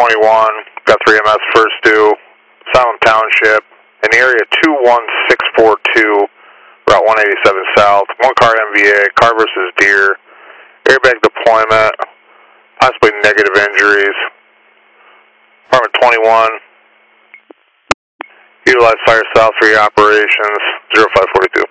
21, got 3 MS first due, Salem Township, in the area 21642, Route 187 South, 1 car MVA, car versus deer, airbag deployment, possibly negative injuries. Department 21, utilize Fire South for your operations, 0542.